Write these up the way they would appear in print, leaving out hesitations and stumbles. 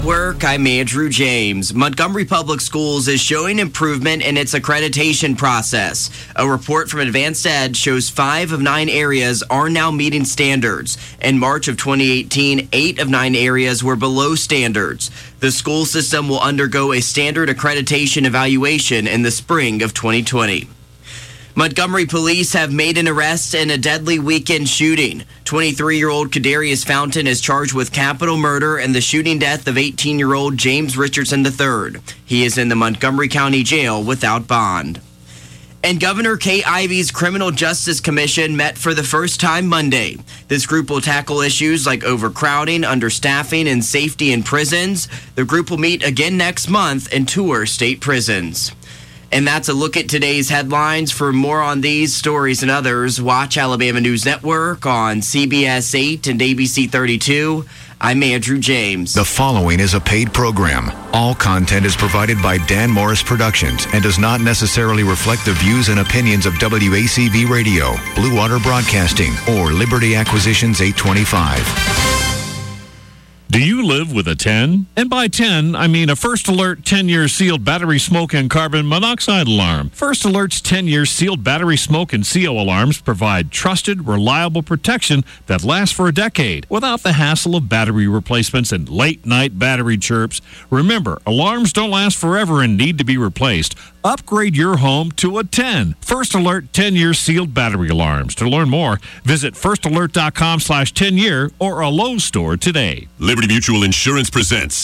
I'm Andrew James. Montgomery Public Schools is showing improvement in its accreditation process. A report from Advanced Ed shows 5 of 9 areas are now meeting standards. In March of 2018, 8 of 9 areas were below standards. The school system will undergo a standard accreditation evaluation in the spring of 2020. Montgomery police have made an arrest in a deadly weekend shooting. 23-year-old Kadarius Fountain is charged with capital murder and the shooting death of 18-year-old James Richardson III. He is in the Montgomery County Jail without bond. And Governor Kay Ivey's Criminal Justice Commission met for the first time Monday. This group will tackle issues like overcrowding, understaffing, and safety in prisons. The group will meet again next month and tour state prisons. And that's a look at today's headlines. For more on these stories and others, watch Alabama News Network on CBS 8 and ABC 32. I'm Andrew James. The following is a paid program. All content is provided by Dan Morris Productions and does not necessarily reflect the views and opinions of WACV Radio, Blue Water Broadcasting, or Liberty Acquisitions 825. Do you live with a 10? And by 10, I mean a First Alert 10-year sealed battery smoke and carbon monoxide alarm. First Alert's 10-year sealed battery smoke and CO alarms provide trusted, reliable protection that lasts for a decade without the hassle of battery replacements and late-night battery chirps. Remember, alarms don't last forever and need to be replaced. Upgrade your home to a 10. First Alert 10-year sealed battery alarms. To learn more, visit firstalert.com/10-year or a Lowe's store today. Liberty Mutual Insurance presents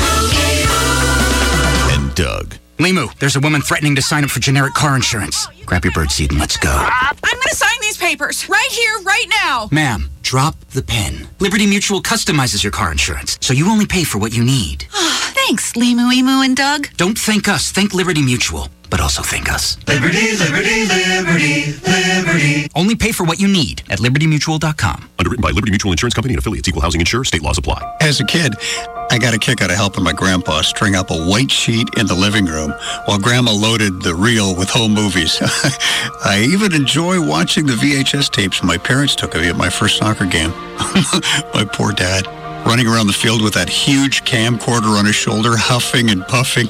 and Doug. Limu, there's a woman threatening to sign up for generic car insurance. Grab your birdseed and let's go. I'm going to sign these papers right here, right now. Ma'am, drop the pen. Liberty Mutual customizes your car insurance, so you only pay for what you need. Thanks, Limu, Emu, and Doug. Don't thank us, thank Liberty Mutual. But also thank us. Liberty, liberty, liberty, liberty. Only pay for what you need at libertymutual.com. Underwritten by Liberty Mutual Insurance Company and affiliates. Equal housing insurer. State laws apply. As a kid, I got a kick out of helping my grandpa string up a white sheet in the living room while Grandma loaded the reel with home movies. I even enjoy watching the VHS tapes my parents took of me at my first soccer game. My poor dad, running around the field with that huge camcorder on his shoulder, huffing and puffing.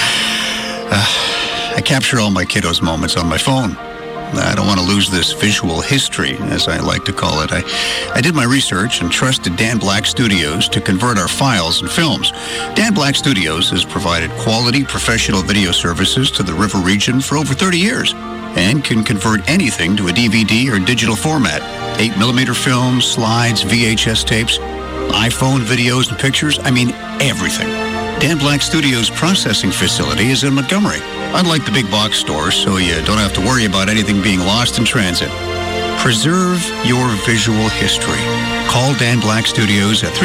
I capture all my kiddos' moments on my phone. I don't want to lose this visual history, as I like to call it. I did my research and trusted Dan Black Studios to convert our files and films. Dan Black Studios has provided quality professional video services to the River region for over 30 years and can convert anything to a DVD or digital format. 8mm films, slides, VHS tapes, iPhone videos and pictures. I mean, everything. Dan Black Studios' processing facility is in Montgomery. Unlike the big box stores, so you don't have to worry about anything being lost in transit. Preserve your visual history. Call Dan Black Studios at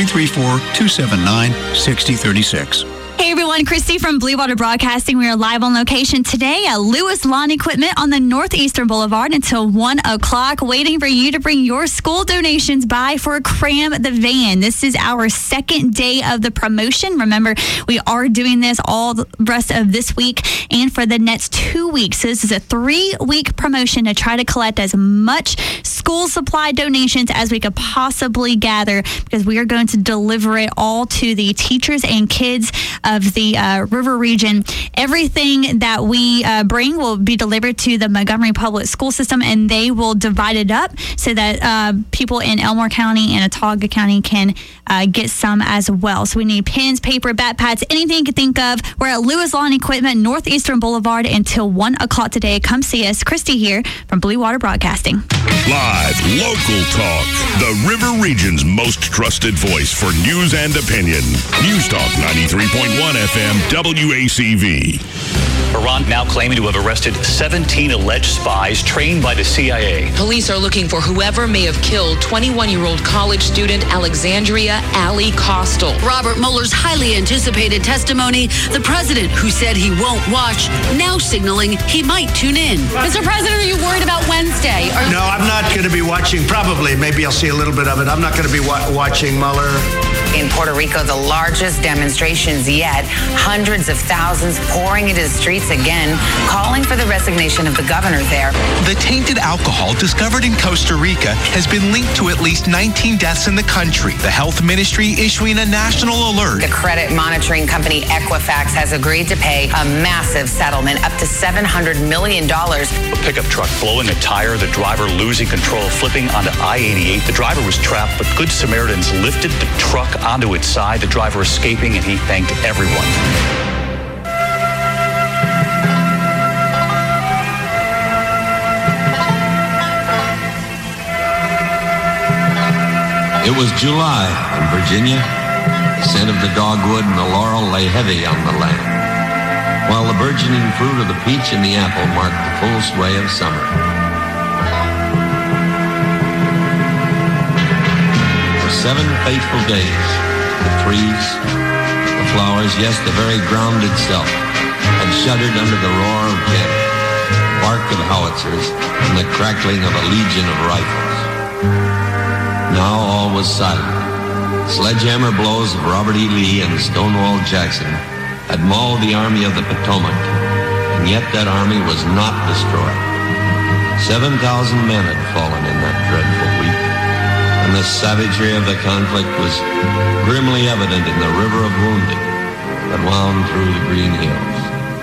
334-279-6036. Hey everyone, Christy from Blue Water Broadcasting. We are live on location today at Lewis Lawn Equipment on the Northeastern Boulevard until 1 o'clock, waiting for you to bring your school donations by for Cram the Van. This is our second day of the promotion. Remember, we are doing this all the rest of this week and for the next 2 weeks. So this is a 3-week promotion to try to collect as much school supply donations as we could possibly gather, because we are going to deliver it all to the teachers and kids of the River region. Everything that we bring will be delivered to the Montgomery Public School System, and they will divide it up so that people in Elmore County and Autauga County can get some as well. So we need pens, paper, backpacks, anything you can think of. We're at Lewis Lawn Equipment, Northeastern Boulevard until 1 o'clock today. Come see us. Christy here from Blue Water Broadcasting. Live, local talk. The River Region's most trusted voice for news and opinion. News Talk 93.1 FM WACV. Iran now claiming to have arrested 17 alleged spies trained by the CIA. Police are looking for whoever may have killed 21-year-old college student Alexandria Allie Costal. Robert Mueller's highly anticipated testimony, the president who said he won't watch, now signaling he might tune in. Mr. President, are you worried about Wednesday? No, I'm not going to be watching. Probably. Maybe I'll see a little bit of it. I'm not going to be watching Mueller. In Puerto Rico, the largest demonstrations yet. Hundreds of thousands pouring into the streets again, calling for the resignation of the governor there. The tainted alcohol discovered in Costa Rica has been linked to at least 19 deaths in the country. The health ministry issuing a national alert. The credit monitoring company Equifax has agreed to pay a massive settlement, up to $700 million. A pickup truck blowing a tire, the driver losing control, flipping onto I-88. The driver was trapped, but Good Samaritans lifted the truck onto its side, the driver escaping, and he thanked everyone. It was July in Virginia. The scent of the dogwood and the laurel lay heavy on the land, while the burgeoning fruit of the peach and the apple marked the full sway of summer. For 7 faithful days, the trees, the flowers, yes, the very ground itself, had shuddered under the roar of cannon, the bark of howitzers, and the crackling of a legion of rifles. Now all was silent. Sledgehammer blows of Robert E. Lee and Stonewall Jackson had mauled the Army of the Potomac, and yet that army was not destroyed. 7,000 men had fallen in that dreadful week, and the savagery of the conflict was grimly evident in the river of wounded that wound through the green hills.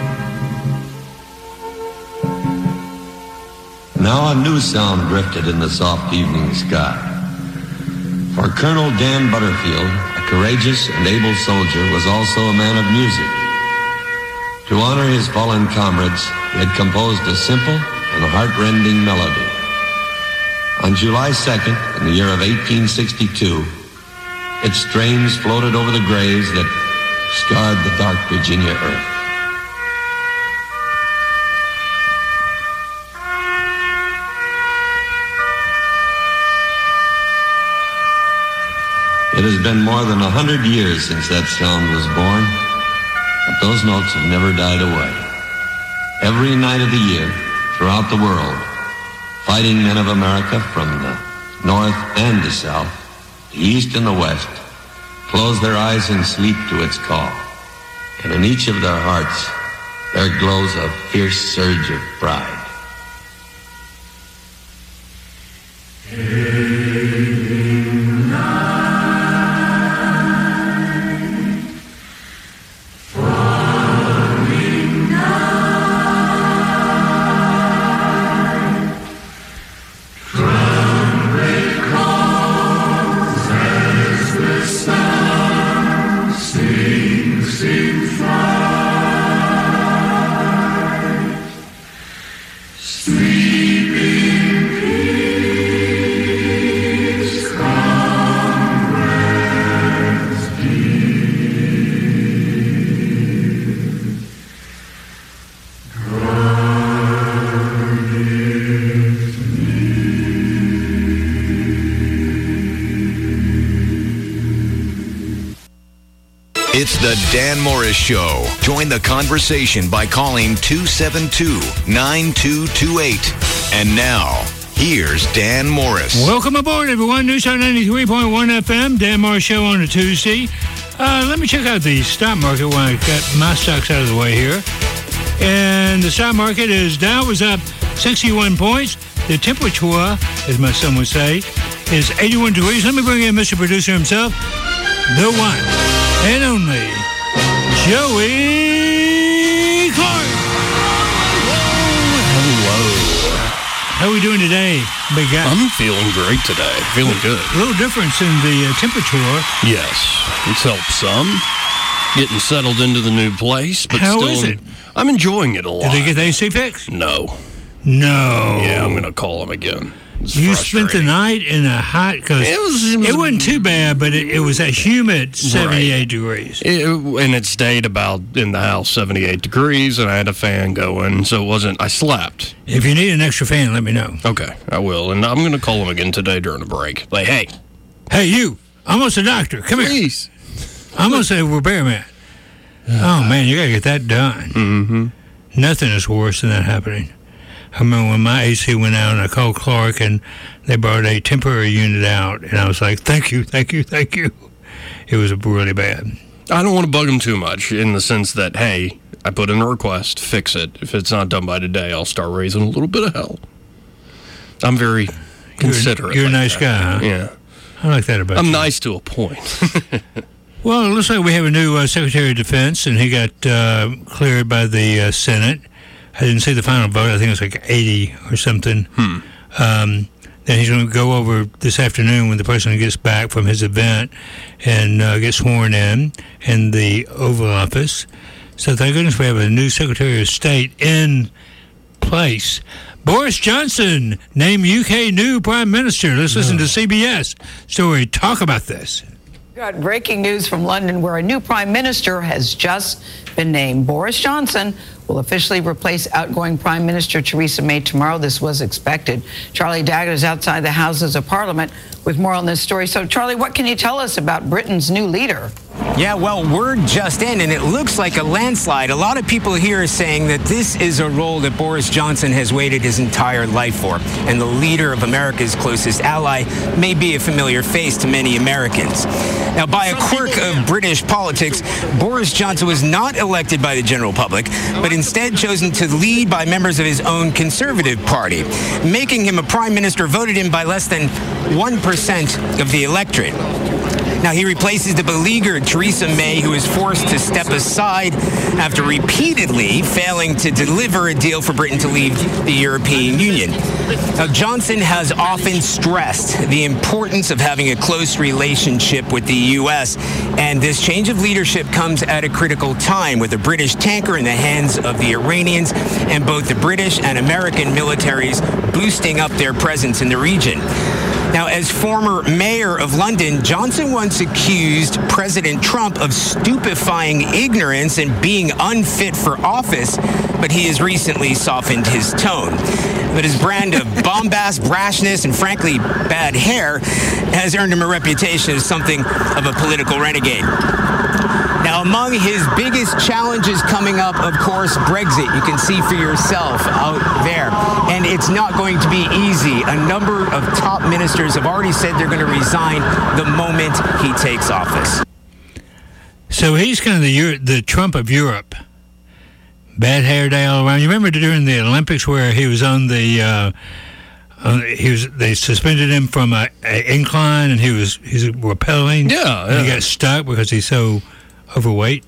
Now a new sound drifted in the soft evening sky. For Colonel Dan Butterfield, a courageous and able soldier, was also a man of music. To honor his fallen comrades, he had composed a simple and heart-rending melody. On July 2nd, in the year of 1862, its strains floated over the graves that scarred the dark Virginia earth. It has been more than 100 years since that sound was born, but those notes have never died away. Every night of the year, throughout the world, fighting men of America from the north and the south, the east and the west, close their eyes in sleep to its call. And in each of their hearts, there glows a fierce surge of pride. It's the Dan Morris Show. Join the conversation by calling 272-9228. And now, here's Dan Morris. Welcome aboard, everyone. News Talk 93.1 FM. Dan Morris Show on a Tuesday. Let me check out the stock market when I got my stocks out of the way here. And the stock market is Dow was up 61 points. The temperature, as my son would say, is 81 degrees. Let me bring in Mr. Producer himself, the one and only Joey Clark. Hello. How are we doing today, big guy? I'm feeling great today. Feeling good. A little difference in the temperature. Yes. It's helped some. Getting settled into the new place. But How still, is it? I'm enjoying it a lot. Did they get the AC fixed? No. No. Yeah, I'm going to call them again. You spent the night in a hot, because it wasn't too bad, but it was a humid 78 degrees. And it stayed about in the house 78 degrees, and I had a fan going, so it wasn't, I slept. If you need an extra fan, let me know. Okay, I will. And I'm going to call them again today during a break. Like, hey. Hey, you. I'm almost a doctor. Come Please. here. I'm almost a repairman. Oh, man, you got to get that done. Mm-hmm. Nothing is worse than that happening. I remember when my AC went out and I called Clark and they brought a temporary unit out and I was like, thank you, thank you, thank you. it was really bad. I don't want to bug him too much in the sense that, hey, I put in a request, fix it. If it's not done by today, I'll start raising a little bit of hell. I'm very considerate. You're a nice guy, huh? Yeah. I like that about you. I'm nice to a point. Well, it looks like we have a new Secretary of Defense, and he got cleared by the Senate. I didn't see the final vote. I think it was like 80 or something. Then he's going to go over this afternoon when the president gets back from his event and get sworn in the Oval Office. So thank goodness we have a new Secretary of State in place. Boris Johnson named UK new Prime Minister. Let's listen to CBS story. Talk about this. Got breaking news from London where a new Prime Minister has just been named. Boris Johnson will officially replace outgoing Prime Minister Theresa May tomorrow. This was expected. Charlie Daggett is outside the Houses of Parliament with more on this story. So, Charlie, what can you tell us about Britain's new leader? Yeah, well, word just in, and it looks like a landslide. A lot of people here are saying that this is a role that Boris Johnson has waited his entire life for, and the leader of America's closest ally may be a familiar face to many Americans. Now, by a quirk of British politics, Boris Johnson was not elected by the general public, but instead chosen to lead by members of his own Conservative Party, making him a prime minister voted in by less than 1% of the electorate. Now, he replaces the beleaguered Theresa May, who is forced to step aside after repeatedly failing to deliver a deal for Britain to leave the European Union. Now, Johnson has often stressed the importance of having a close relationship with the U.S., and this change of leadership comes at a critical time, with a British tanker in the hands of the Iranians and both the British and American militaries boosting up their presence in the region. Now, as former mayor of London, Johnson once accused President Trump of stupefying ignorance and being unfit for office, but he has recently softened his tone. But his brand of bombast, brashness, and frankly, bad hair has earned him a reputation as something of a political renegade. Now, among his biggest challenges coming up, of course, Brexit. You can see for yourself out there. And it's not going to be easy. A number of top ministers have already said they're going to resign the moment he takes office. So he's kind of the Trump of Europe. Bad hair day all around. You remember during the Olympics where he was on the... they suspended him from an incline and he's rappelling. Yeah. And he got stuck because he's so overweight.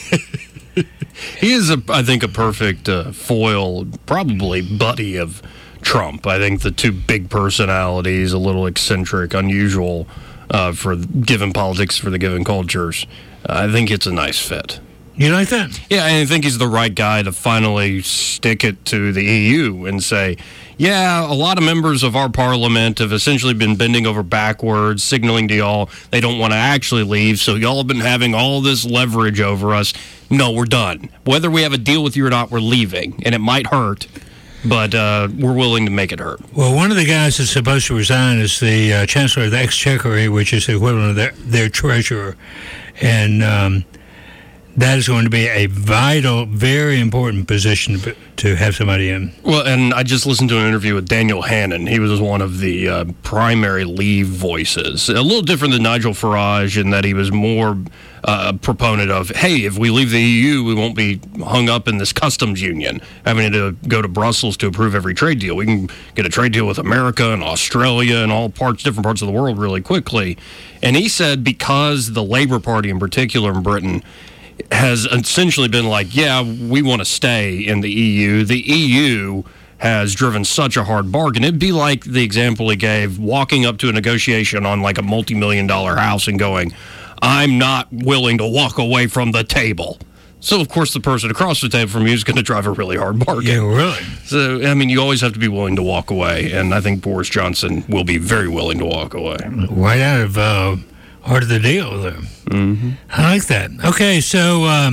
He is, I think, a perfect foil, probably buddy of Trump. I think the two big personalities, a little eccentric, unusual for given politics, for the given cultures. I think it's a nice fit. You like that? Yeah, I think he's the right guy to finally stick it to the EU and say, yeah, a lot of members of our parliament have essentially been bending over backwards, signaling to y'all they don't want to actually leave, so y'all have been having all this leverage over us. No, we're done. Whether we have a deal with you or not, we're leaving, and it might hurt, but we're willing to make it hurt. Well, one of the guys that's supposed to resign is the Chancellor of the Exchequer, which is the equivalent of their treasurer, and that is going to be a vital, very important position to have somebody in. Well, and I just listened to an interview with Daniel Hannan. He was one of the primary Leave voices. A little different than Nigel Farage in that he was more a proponent of, hey, if we leave the EU, we won't be hung up in this customs union, having to go to Brussels to approve every trade deal. We can get a trade deal with America and Australia and all different parts of the world really quickly. And he said because the Labour Party in particular in Britain has essentially been like, yeah, we want to stay in the EU. The EU has driven such a hard bargain. It'd be like the example he gave, walking up to a negotiation on like a multi-million-dollar house and going, I'm not willing to walk away from the table. So, of course, the person across the table from you is going to drive a really hard bargain. Yeah, really. So, I mean, you always have to be willing to walk away, and I think Boris Johnson will be very willing to walk away. Right out of Heart of the Deal there. Mm-hmm. I like that. Okay, so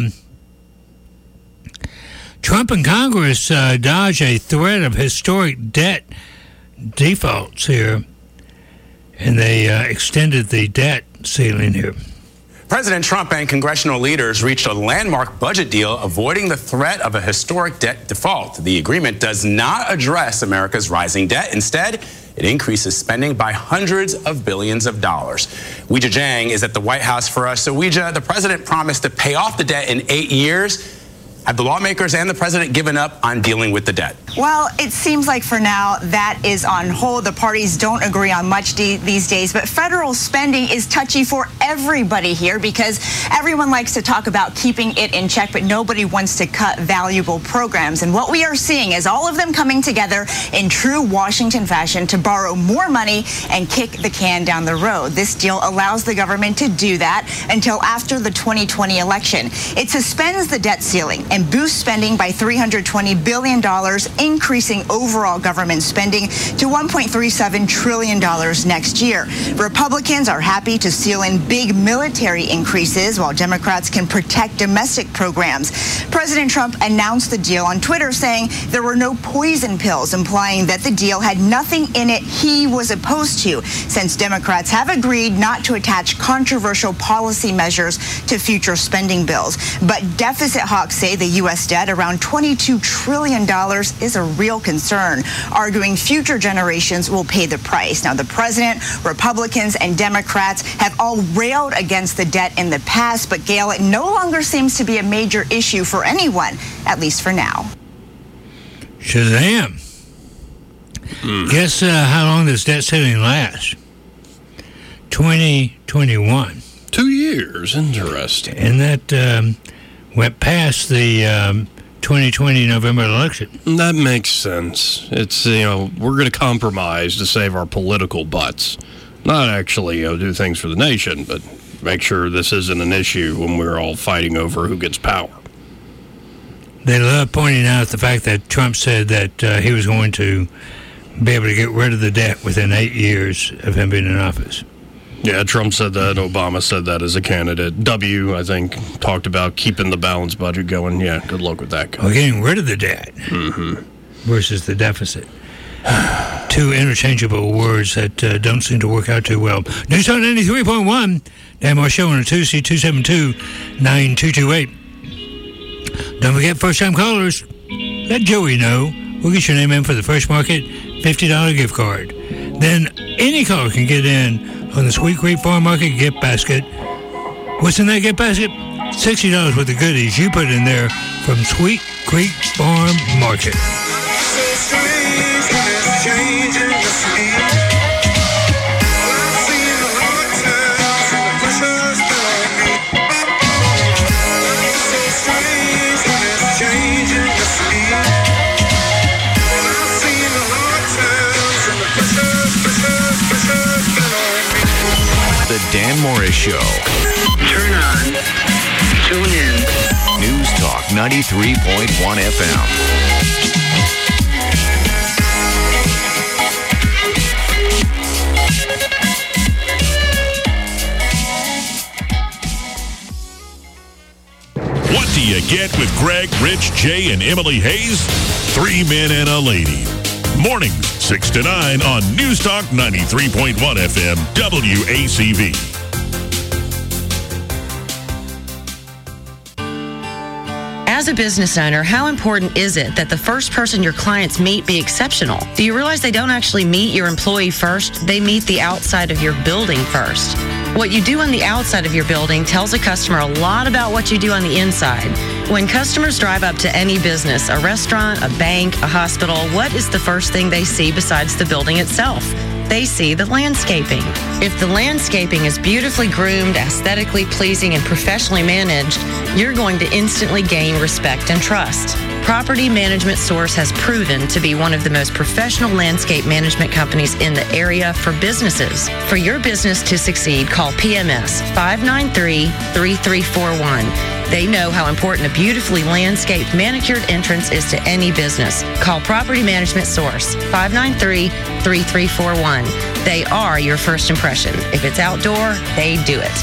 Trump and Congress dodge a threat of historic debt defaults here, and they extended the debt ceiling here. President Trump and congressional leaders reached a landmark budget deal avoiding the threat of a historic debt default. The agreement does not address America's rising debt. Instead, It increases spending by hundreds of billions of dollars. Weijia Jiang is at the White House for us. So Weijia, the president promised to pay off the debt in 8 years. Have the lawmakers and the president given up on dealing with the debt? Well, it seems like for now that is on hold. The parties don't agree on much these days, but federal spending is touchy for everybody here because everyone likes to talk about keeping it in check, but nobody wants to cut valuable programs. And what we are seeing is all of them coming together in true Washington fashion to borrow more money and kick the can down the road. This deal allows the government to do that until after the 2020 election. It suspends the debt ceiling and boosts spending by $320 billion, increasing overall government spending to $1.37 trillion next year. Republicans are happy to seal in big military increases while Democrats can protect domestic programs. President Trump announced the deal on Twitter, saying there were no poison pills, implying that the deal had nothing in it he was opposed to, since Democrats have agreed not to attach controversial policy measures to future spending bills. But deficit hawks say the U.S. debt, around $22 trillion, is a real concern, arguing future generations will pay the price. Now, the president, Republicans, and Democrats have all railed against the debt in the past, but Gail, it no longer seems to be a major issue for anyone, at least for now. Shazam. Guess how long this debt ceiling lasts? 2021. 2 years. Interesting. And that went past the 2020 November election. That makes sense. It's, we're going to compromise to save our political butts. Not actually, do things for the nation, but make sure this isn't an issue when we're all fighting over who gets power. They love pointing out the fact that Trump said that he was going to be able to get rid of the debt within 8 years of him being in office. Yeah, Trump said that. Obama said that as a candidate. W, I think, talked about keeping the balanced budget going. Yeah, good luck with that. Well, getting rid of the debt versus the deficit. Two interchangeable words that don't seem to work out too well. News Talk 93.1, Dan Moore Show on a Tuesday, 272-9228. Don't forget, first-time callers, let Joey know. We'll get your name in for the Fresh Market $50 gift card. Then any caller can get in on the Sweet Creek Farm Market gift basket. What's in that gift basket? $60 worth of goodies you put in there from Sweet Creek Farm Market. The Dan Morris Show. Turn on. Tune in. News Talk 93.1 FM. What do you get with Greg, Rich, Jay, and Emily Hayes? 3 men and a lady. Mornings, 6 to 9 on News Talk 93.1 FM, WACV. As a business owner, how important is it that the first person your clients meet be exceptional? Do you realize they don't actually meet your employee first? They meet the outside of your building first. What you do on the outside of your building tells a customer a lot about what you do on the inside. When customers drive up to any business, a restaurant, a bank, a hospital, what is the first thing they see besides the building itself? They see the landscaping. If the landscaping is beautifully groomed, aesthetically pleasing, and professionally managed, you're going to instantly gain respect and trust. Property Management Source has proven to be one of the most professional landscape management companies in the area for businesses. For your business to succeed, call PMS 593-3341. They know how important a beautifully landscaped, manicured entrance is to any business. Call Property Management Source 593-3341. They are your first impression. If it's outdoor, they do it.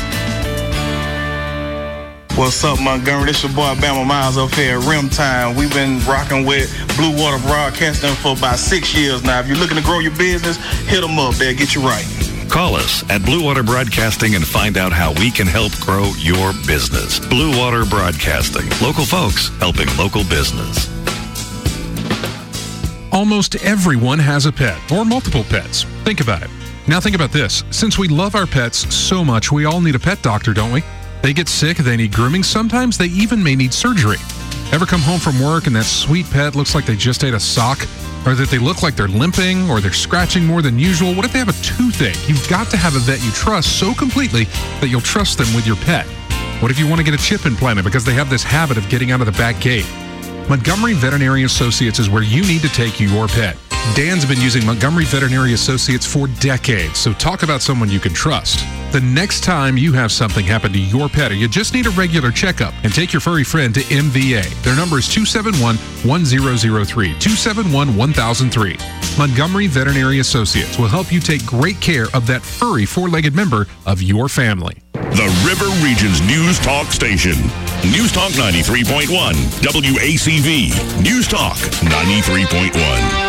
What's up, Montgomery? This your boy Bama Miles up here at Rim Time. We've been rocking with Blue Water Broadcasting for about 6 years now. If you're looking to grow your business, hit them up. They'll get you right. Call us at Blue Water Broadcasting and find out how we can help grow your business. Blue Water Broadcasting. Local folks helping local business. Almost everyone has a pet or multiple pets. Think about it. Now think about this. Since we love our pets so much, we all need a pet doctor, don't we? They get sick, they need grooming, sometimes they even may need surgery. Ever come home from work and that sweet pet looks like they just ate a sock? Or that they look like they're limping or they're scratching more than usual? What if they have a toothache? You've got to have a vet you trust so completely that you'll trust them with your pet. What if you want to get a chip implanted because they have this habit of getting out of the back gate? Montgomery Veterinary Associates is where you need to take your pet. Dan's been using Montgomery Veterinary Associates for decades, so talk about someone you can trust. The next time you have something happen to your pet or you just need a regular checkup, and take your furry friend to MVA. Their number is 271-1003, 271-1003. Montgomery Veterinary Associates will help you take great care of that furry four-legged member of your family. The River Region's News Talk Station. News Talk 93.1. WACV. News Talk 93.1.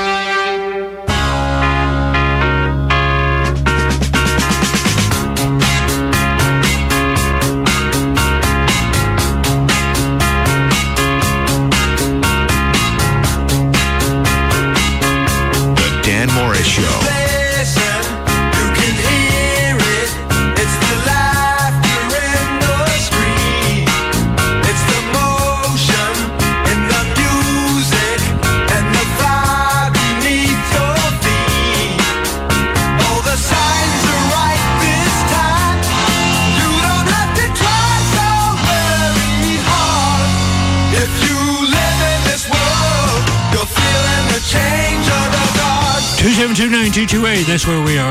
That's where we are.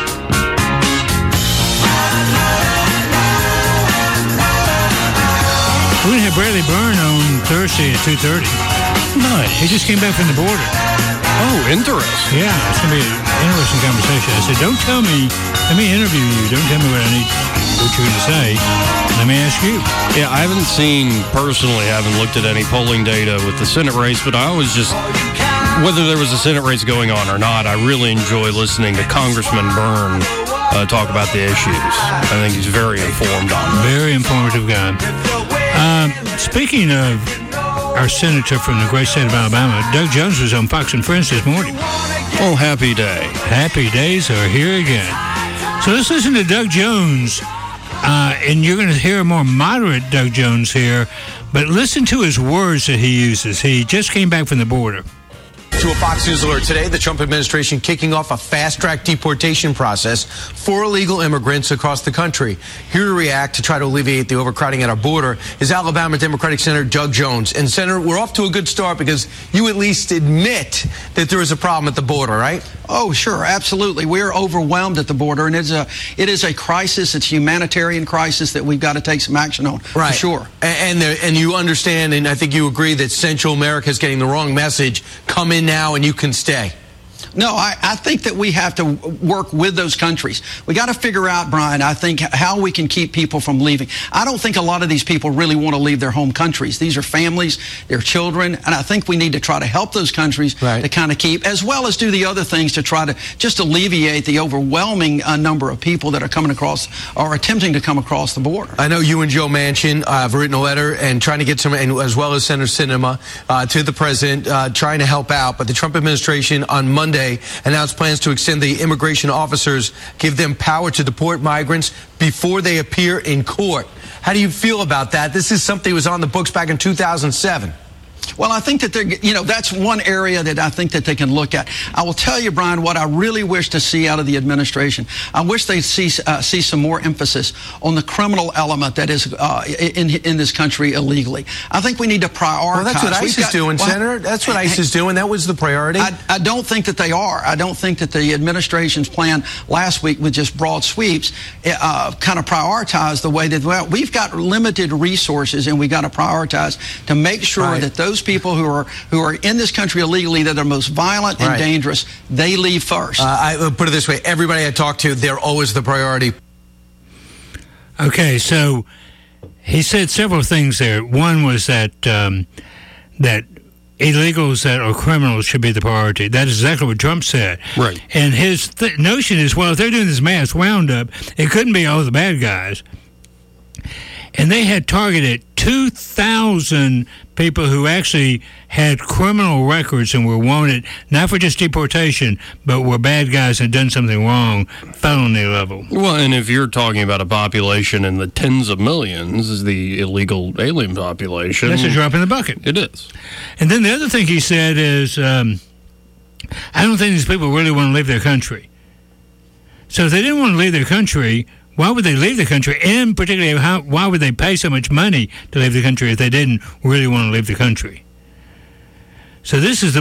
We're going to have Bradley Byrne on Thursday at 2:30. Nice. He just came back from the border. Oh, interesting. Yeah, it's going to be an interesting conversation. I said, don't tell me, let me interview you. Don't tell me what you're going to say. Let me ask you. Yeah, I haven't haven't looked at any polling data with the Senate race, but I always just, whether there was a Senate race going on or not, I really enjoy listening to Congressman Byrne talk about the issues. I think he's very informed on them. Very informative guy. Speaking of our senator from the great state of Alabama, Doug Jones was on Fox and Friends this morning. Oh, happy day. Happy days are here again. So let's listen to Doug Jones, and you're going to hear a more moderate Doug Jones here, but listen to his words that he uses. He just came back from the border. To a Fox News alert today, the Trump administration kicking off a fast-track deportation process for illegal immigrants across the country. Here to react to try to alleviate the overcrowding at our border is Alabama Democratic Senator Doug Jones. And Senator, we're off to a good start because you at least admit that there is a problem at the border, right? Oh, sure, absolutely. We're overwhelmed at the border, and it is a crisis. It's a humanitarian crisis that we've got to take some action on, right. For sure. And you understand, and I think you agree that Central America is getting the wrong message. Come in now and you can stay. No, I think that we have to work with those countries. We got to figure out, Brian, I think, how we can keep people from leaving. I don't think a lot of these people really want to leave their home countries. These are families, they're children, and I think we need to try to help those countries to kind of keep, as well as do the other things to try to just alleviate the overwhelming number of people that are coming across or attempting to come across the border. I know you and Joe Manchin have written a letter and trying to get some, and as well as Senator Sinema, to the president, trying to help out. But the Trump administration on Monday announced plans to extend the immigration officers, give them power to deport migrants before they appear in court. How do you feel about that? This is something that was on the books back in 2007. Well, I think that that's one area that I think that they can look at. I will tell you, Brian, what I really wish to see out of the administration. I wish they'd see some more emphasis on the criminal element that is in this country illegally. I think we need to prioritize. Well, that's what ICE is doing, Senator. That's what ICE is doing. That was the priority. I don't think that they are. I don't think that the administration's plan last week with just broad sweeps kind of prioritized the way that we've got limited resources, and we got to prioritize to make sure that those people who are in this country illegally that are most violent and dangerous, they leave first. I put it this way: everybody I talk to, they're always the priority. Okay, so he said several things there. One was that that illegals that are criminals should be the priority. That is exactly what Trump said. Right. And his notion is, well, if they're doing this mass roundup, it couldn't be all the bad guys. And they had targeted 2 2,000 people who actually had criminal records and were wanted, not for just deportation, but were bad guys and done something wrong, felony level. Well, and if you're talking about a population in the tens of millions, is the illegal alien population. That's a drop in the bucket. It is. And then the other thing he said is, I don't think these people really want to leave their country. So if they didn't want to leave their country, why would they leave the country? And particularly, why would they pay so much money to leave the country if they didn't really want to leave the country? So this is the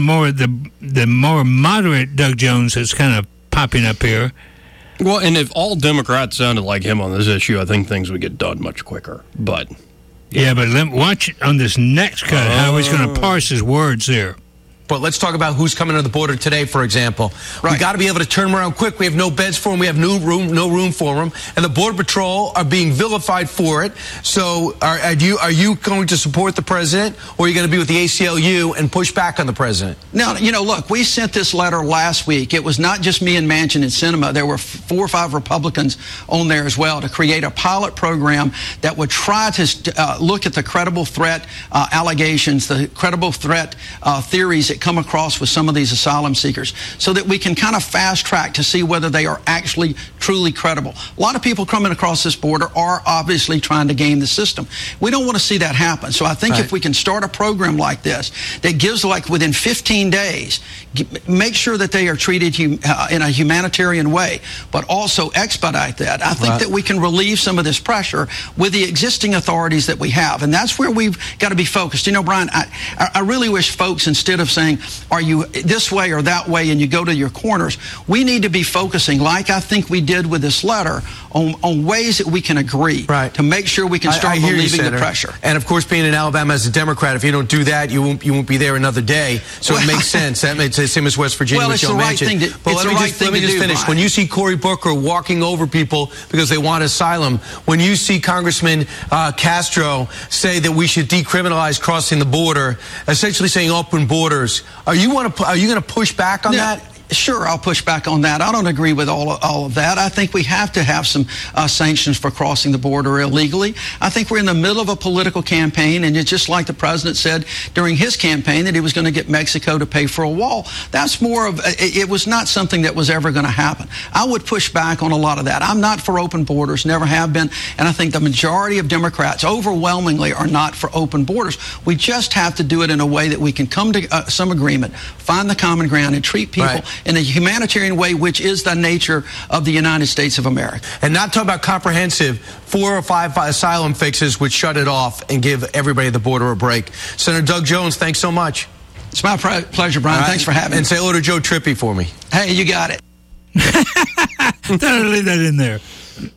more moderate Doug Jones that's kind of popping up here. Well, and if all Democrats sounded like him on this issue, I think things would get done much quicker. But yeah, but watch on this next cut how he's going to parse his words there. But let's talk about who's coming to the border today, for example. Right. We got to be able to turn them around quick. We have no beds for them. We have no room for them. And the Border Patrol are being vilified for it. So are you going to support the president, or are you going to be with the ACLU and push back on the president? No, look, we sent this letter last week. It was not just me and Manchin and Sinema. There were 4 or 5 Republicans on there as well to create a pilot program that would try to look at the credible threat allegations, the credible threat theories that come across with some of these asylum seekers, so that we can kind of fast track to see whether they are actually truly credible. A lot of people coming across this border are obviously trying to game the system. We don't want to see that happen. So I think if we can start a program like this that gives, like, within 15 days, make sure that they are treated in a humanitarian way, but also expedite that. I think that we can relieve some of this pressure with the existing authorities that we have, and that's where we've got to be focused. Brian, I really wish folks, instead of saying, are you this way or that way, and you go to your corners, we need to be focusing, like I think we did with this letter, on ways that we can agree to make sure we can start relieving the pressure. And of course, being in Alabama as a Democrat, if you don't do that, you won't be there another day. So it makes sense. That makes the same as West Virginia, which you'll mention. But let me just finish. When you see Cory Booker walking over people because they want asylum, when you see Congressman Castro say that we should decriminalize crossing the border, essentially saying open borders, are you going to push back on that? Sure, I'll push back on that. I don't agree with all of that. I think we have to have some sanctions for crossing the border illegally. I think we're in the middle of a political campaign, and it's just like the president said during his campaign that he was going to get Mexico to pay for a wall. That's more of, it was not something that was ever going to happen. I would push back on a lot of that. I'm not for open borders, never have been, and I think the majority of Democrats overwhelmingly are not for open borders. We just have to do it in a way that we can come to some agreement, find the common ground, and treat people in a humanitarian way, which is the nature of the United States of America. And not talk about comprehensive 4 or 5 asylum fixes which shut it off and give everybody at the border a break. Senator Doug Jones, thanks so much. It's my pleasure, Brian. Thanks for having me. And say hello to Joe Trippi for me. Hey, you got it. Don't leave that in there.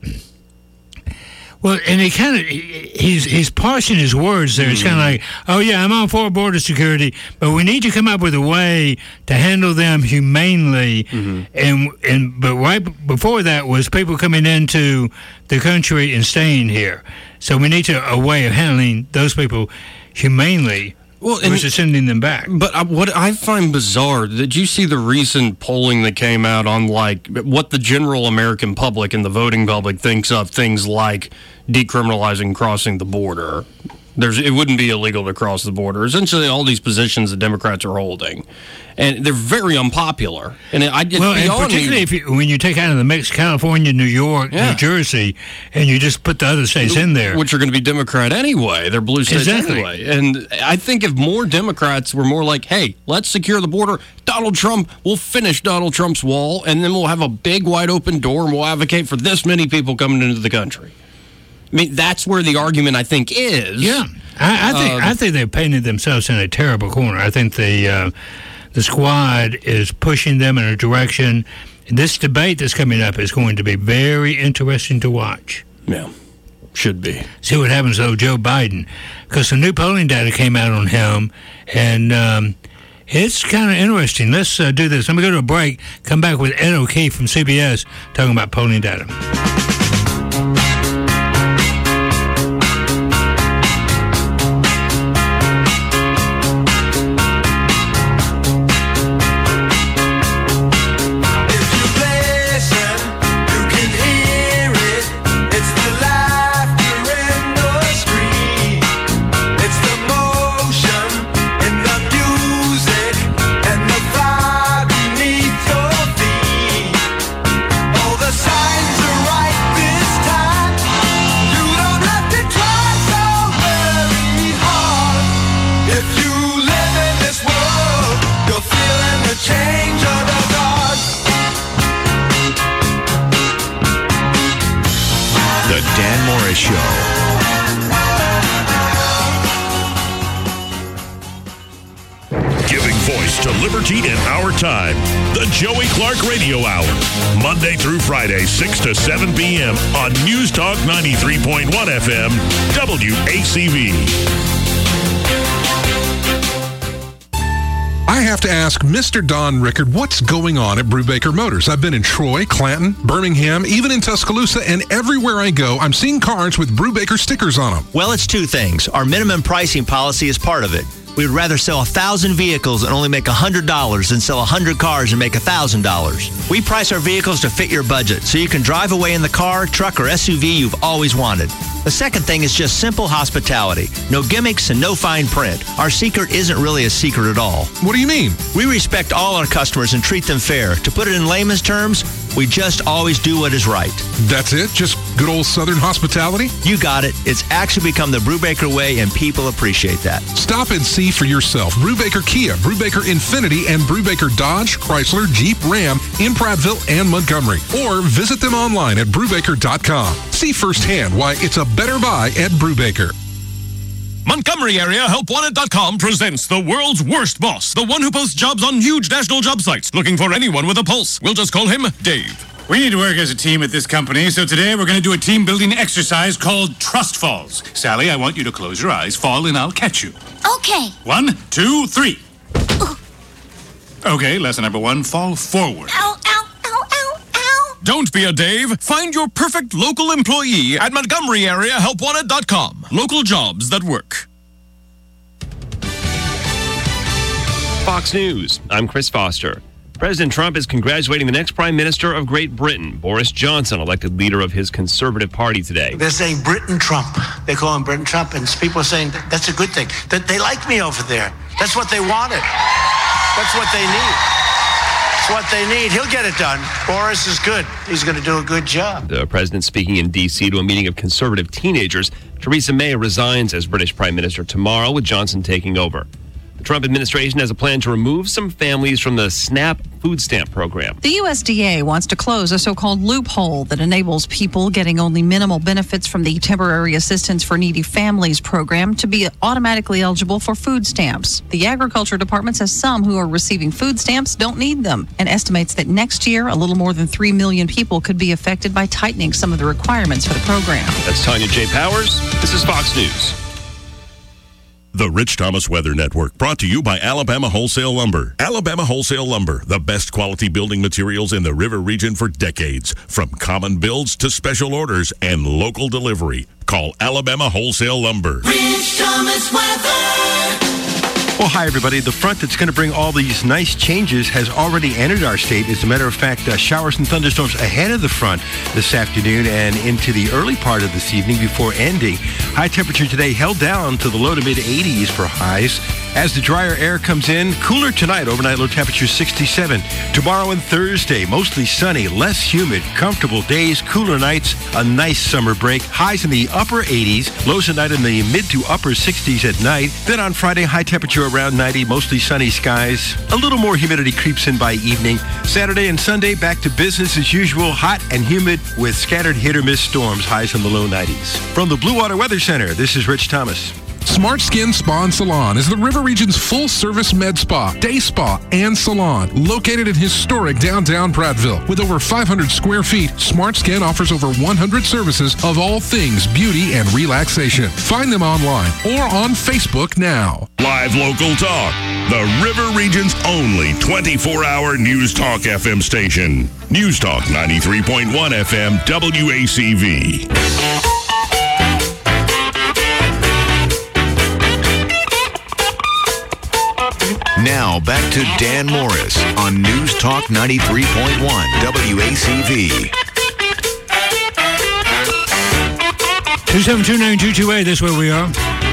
Well, and he's parsing his words there. It's kind of like, oh yeah, I'm all for border security, but we need to come up with a way to handle them humanely. But right before that was people coming into the country and staying here. So we need a way of handling those people humanely. Well, versus sending them back. But what I find bizarre, did you see the recent polling that came out on like what the general American public and the voting public thinks of things like decriminalizing crossing the border? It wouldn't be illegal to cross the border. Essentially, all these positions the Democrats are holding, and they're very unpopular. And particularly when you take out of the mix California, New York, New Jersey, and you just put the other states in there, which are going to be Democrat anyway. They're blue states anyway. And I think if more Democrats were more like, "Hey, let's secure the border. We'll finish Donald Trump's wall, and then we'll have a big wide open door, and we'll advocate for this many people coming into the country." I mean, that's where the argument, I think, is. Yeah. I think they've painted themselves in a terrible corner. I think the squad is pushing them in a direction. This debate that's coming up is going to be very interesting to watch. Yeah, should be. See what happens, though, Joe Biden. Because the new polling data came out on him, and it's kind of interesting. Let's do this. Let me go to a break, come back with Ed O'Keefe from CBS talking about polling data. Show. Giving voice to liberty in our time. The Joey Clark Radio Hour. Monday through Friday, 6 to 7 p.m. on News Talk 93.1 FM, WACV. I have to ask Mr. Don Rickard, what's going on at Brubaker Motors? I've been in Troy, Clanton, Birmingham, even in Tuscaloosa, and everywhere I go, I'm seeing cars with Brubaker stickers on them. Well, it's two things. Our minimum pricing policy is part of it. We'd rather sell 1,000 vehicles and only make $100 than sell 100 cars and make $1,000. We price our vehicles to fit your budget so you can drive away in the car, truck, or SUV you've always wanted. The second thing is just simple hospitality. No gimmicks and no fine print. Our secret isn't really a secret at all. What do you mean? We respect all our customers and treat them fair. To put it in layman's terms, we just always do what is right. That's it? Just good old Southern hospitality? You got it. It's actually become the Brubaker way, and people appreciate that. Stop and see for yourself. Brubaker Kia, Brubaker Infiniti, and Brubaker Dodge, Chrysler, Jeep, Ram in Prattville and Montgomery. Or visit them online at Brubaker.com. See firsthand why it's a better buy at Brubaker. Montgomery Area HelpWanted.com presents the world's worst boss, the one who posts jobs on huge national job sites, looking for anyone with a pulse. We'll just call him Dave. We need to work as a team at this company, so today we're going to do a team-building exercise called Trust Falls. Sally, I want you to close your eyes, fall, and I'll catch you. Okay. 1, 2, 3. Okay, lesson number 1, fall forward. Ow, ow, ow, ow, ow. Don't be a Dave. Find your perfect local employee at Montgomery Area HelpWanted.com. Local jobs that work. Fox News, I'm Chris Foster. President Trump is congratulating the next Prime Minister of Great Britain, Boris Johnson, elected leader of his Conservative Party today. They're saying Britain Trump. They call him Britain Trump, and people are saying that's a good thing. That they like me over there. That's what they wanted. That's what they need. That's what they need. He'll get it done. Boris is good. He's going to do a good job. The president speaking in D.C. to a meeting of conservative teenagers. Theresa May resigns as British Prime Minister tomorrow, with Johnson taking over. The Trump administration has a plan to remove some families from the SNAP food stamp program. The USDA wants to close a so-called loophole that enables people getting only minimal benefits from the Temporary Assistance for Needy Families program to be automatically eligible for food stamps. The Agriculture Department says some who are receiving food stamps don't need them and estimates that next year, a little more than 3 million people could be affected by tightening some of the requirements for the program. That's Tanya J. Powers. This is Fox News. The Rich Thomas Weather Network, brought to you by Alabama Wholesale Lumber. Alabama Wholesale Lumber, the best quality building materials in the River region for decades. From common builds to special orders and local delivery. Call Alabama Wholesale Lumber. Rich Thomas Weather. Well, hi, everybody. The front that's going to bring all these nice changes has already entered our state. As a matter of fact, showers and thunderstorms ahead of the front this afternoon and into the early part of this evening before ending. High temperature today held down to the low to mid 80s for highs. As the drier air comes in, cooler tonight, overnight low temperature 67. Tomorrow and Thursday, mostly sunny, less humid, comfortable days, cooler nights, a nice summer break. Highs in the upper 80s, lows tonight in the mid to upper 60s at night. Then on Friday, high temperature around 90, mostly sunny skies. A little more humidity creeps in by evening. Saturday and Sunday, back to business as usual, hot and humid with scattered hit or miss storms, highs in the low 90s. From the Blue Water Weather Center, this is Rich Thomas. Smart Skin Spa and Salon is the River Region's full-service med spa, day spa, and salon. Located in historic downtown Prattville. With over 500 square feet, Smart Skin offers over 100 services of all things beauty and relaxation. Find them online or on Facebook now. Live local talk. The River Region's only 24-hour News Talk FM station. News Talk 93.1 FM WACV. Now back to Dan Morris on News Talk 93.1 WACV. 2729228, that's where we are.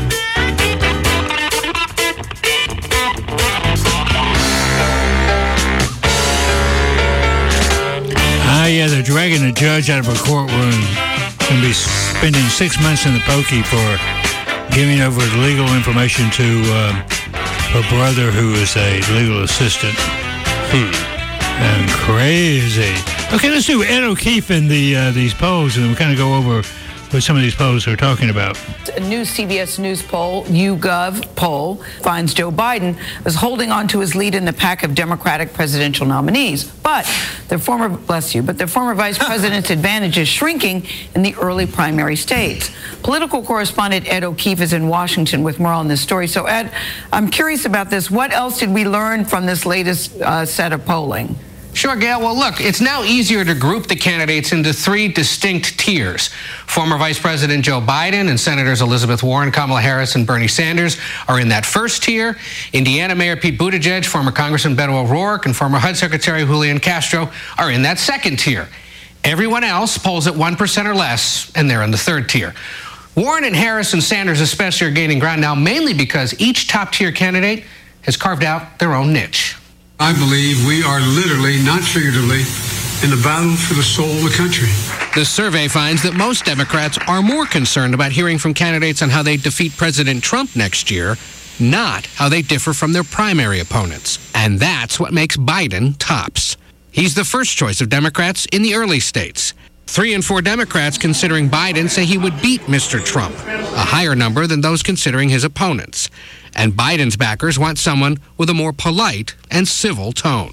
Yeah, they're dragging a judge out of a courtroom. Going to be spending 6 months in the pokey for giving over legal information to her brother, who is a legal assistant. And crazy. Okay, let's do Ed O'Keefe in these polls, and we'll kind of go over what some of these polls are talking about. A new CBS News poll, YouGov poll, finds Joe Biden is holding on to his lead in the pack of Democratic presidential nominees. But the former vice president's advantage is shrinking in the early primary states. Political correspondent Ed O'Keefe is in Washington with more on this story. So, Ed, I'm curious about this. What else did we learn from this latest set of polling? Sure, Gail. Well, look, it's now easier to group the candidates into three distinct tiers. Former Vice President Joe Biden and Senators Elizabeth Warren, Kamala Harris, and Bernie Sanders are in that first tier. Indiana Mayor Pete Buttigieg, former Congressman Beto O'Rourke, and former HUD Secretary Julian Castro are in that second tier. Everyone else polls at 1% or less, and they're in the third tier. Warren and Harris and Sanders especially are gaining ground now, mainly because each top-tier candidate has carved out their own niche. I believe we are literally, not figuratively, in the battle for the soul of the country. The survey finds that most Democrats are more concerned about hearing from candidates on how they defeat President Trump next year, not how they differ from their primary opponents. And that's what makes Biden tops. He's the first choice of Democrats in the early states. 3 in 4 Democrats considering Biden say he would beat Mr. Trump, a higher number than those considering his opponents. And Biden's backers want someone with a more polite and civil tone.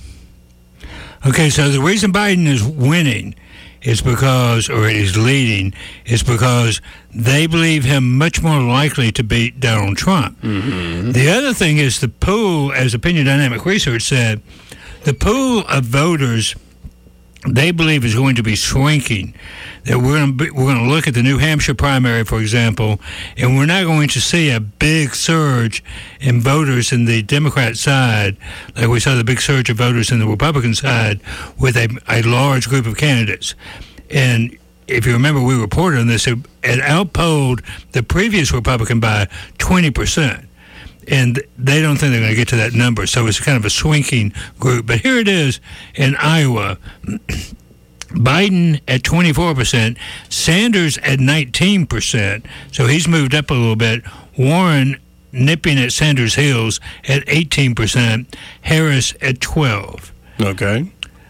Okay, so the reason Biden is winning is because, or is leading, is because they believe him much more likely to beat Donald Trump. Mm-hmm. The other thing is the pool, as Opinion Dynamic Research said, the pool of voters they believe is going to be shrinking. That we're going to look at the New Hampshire primary, for example, and we're not going to see a big surge in voters in the Democrat side, like we saw the big surge of voters in the Republican side with a large group of candidates. And if you remember, we reported on this. It outpolled the previous Republican by 20%. And they don't think they're going to get to that number. So it's kind of a shrinking group. But here it is in Iowa. Biden at 24%, Sanders at 19%. So he's moved up a little bit. Warren nipping at Sanders' heels at 18%. Harris at 12%. Okay.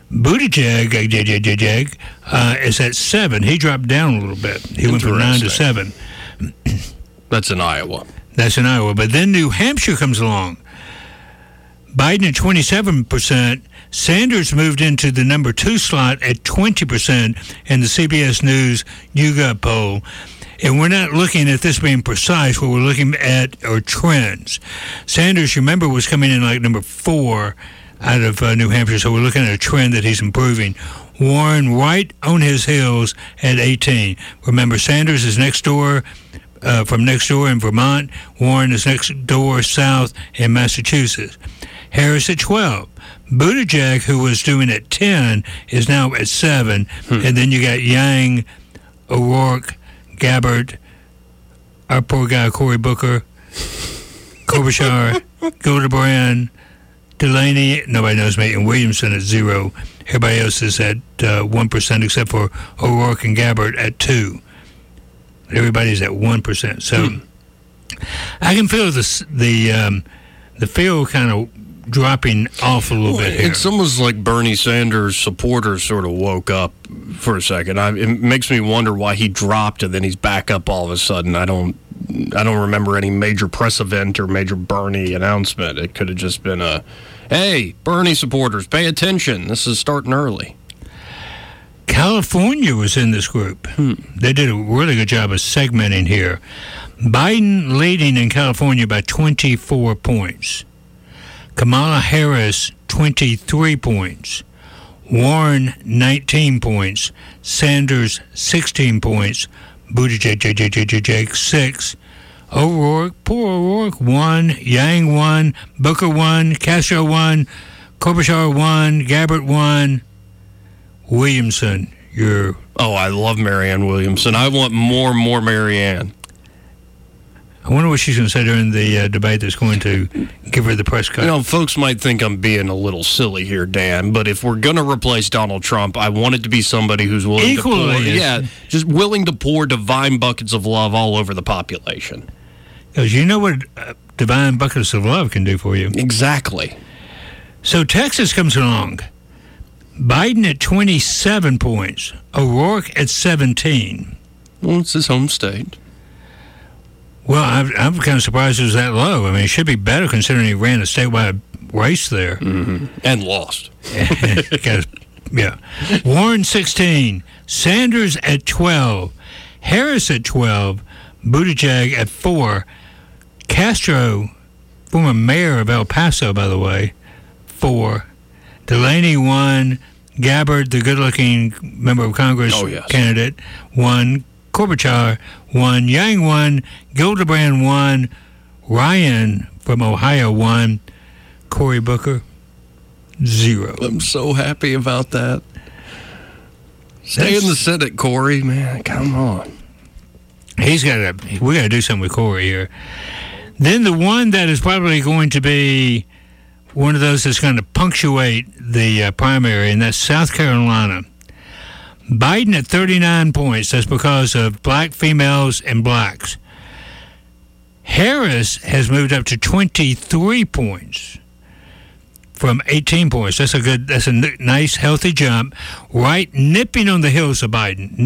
Buttigieg is at 7%. He dropped down a little bit. He went from 9 to 7. That's in Iowa. That's in Iowa. But then New Hampshire comes along. Biden at 27%. Sanders moved into the number 2 slot at 20% in the CBS News YouGov poll. And we're not looking at this being precise. What we're looking at are trends. Sanders, remember, was coming in like number 4 out of New Hampshire. So we're looking at a trend that he's improving. Warren right on his heels at 18. Remember, Sanders is next door. From next door in Vermont. Warren is next door south in Massachusetts. Harris at 12. Buttigieg, who was doing at 10, is now at 7. And then you got Yang, O'Rourke, Gabbard, our poor guy Cory Booker, Klobuchar, Gillibrand, Delaney, nobody knows me, and Williamson at 0. Everybody else is at 1% except for O'Rourke and Gabbard at 2. Everybody's at 1%. So I can feel the field kind of dropping off a little bit here. It's almost like Bernie Sanders supporters sort of woke up for a second. It makes me wonder why he dropped and then he's back up all of a sudden. I don't remember any major press event or major Bernie announcement. It could have just been hey, Bernie supporters, pay attention. This is starting early. California was in this group. They did a really good job of segmenting here. Biden leading in California by 24 points. Kamala Harris, 23 points. Warren, 19 points. Sanders, 16 points. Buttigieg, 6. O'Rourke, poor O'Rourke, 1. Yang, 1. Booker, 1. Castro, 1. Klobuchar, 1. Gabbard, 1. Williamson, I love Marianne Williamson. I want more Marianne. I wonder what she's going to say during the debate that's going to give her the press cut. You know, folks might think I'm being a little silly here, Dan, but if we're going to replace Donald Trump, I want it to be somebody who's willing just willing to pour divine buckets of love all over the population. Because you know what divine buckets of love can do for you. Exactly. So Texas comes along. Biden at 27 points. O'Rourke at 17. Well, it's his home state. Well, I'm kind of surprised it was that low. I mean, it should be better considering he ran a statewide race there. Mm-hmm. And lost. Yeah. Warren 16, Sanders at 12, Harris at 12, Buttigieg at 4, Castro, former mayor of El Paso, by the way, 4, Delaney 1, Gabbard, the good-looking member of Congress candidate, 1, Klobuchar 1, Yang 1, Gillibrand 1, Ryan from Ohio 1, Cory Booker 0. I'm so happy about that. Stay in the Senate, Cory, man. Come on. We got to do something with Cory here. Then the one that is probably going to be one of those that's going to punctuate the primary, and that's South Carolina. Biden at 39 points. That's because of black females and blacks. Harris has moved up to 23 points from 18 points. That's a nice, healthy jump. Right, nipping on the heels of Biden